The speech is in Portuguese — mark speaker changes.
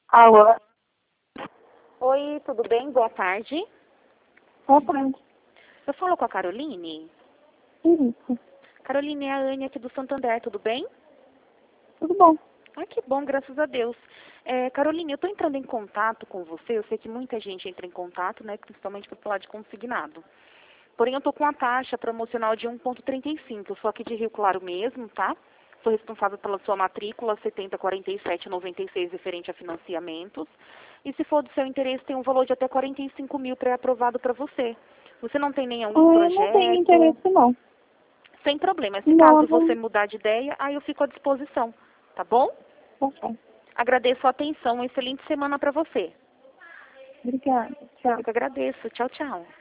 Speaker 1: Alô?
Speaker 2: Oi, tudo bem? Boa tarde.
Speaker 1: Boa tarde.
Speaker 2: Eu falo com a Caroline.
Speaker 1: Isso.
Speaker 2: Caroline, é a Anne aqui do Santander, tudo bem?
Speaker 1: Tudo bom?
Speaker 2: Ai, que bom, graças a Deus. Caroline, eu estou entrando em contato com você. Eu sei que muita gente entra em contato, né, principalmente para falar de consignado. Porém, eu estou com a taxa promocional de 1,35. Eu sou aqui de Rio Claro mesmo, tá? Sou responsável pela sua matrícula 704796 referente a financiamentos. E se for do seu interesse, tem um valor de até 45 mil pré-aprovado para você. Você não tem nenhum
Speaker 1: Eu não tenho
Speaker 2: projeto?
Speaker 1: interesse, não.
Speaker 2: Sem problema. Se caso você
Speaker 1: Não,
Speaker 2: mudar de ideia, aí eu fico à disposição. Tá bom?
Speaker 1: tá certo.
Speaker 2: Agradeço a atenção. Uma excelente semana para você.
Speaker 1: Obrigada. Tchau.
Speaker 2: Eu que agradeço. Tchau, tchau.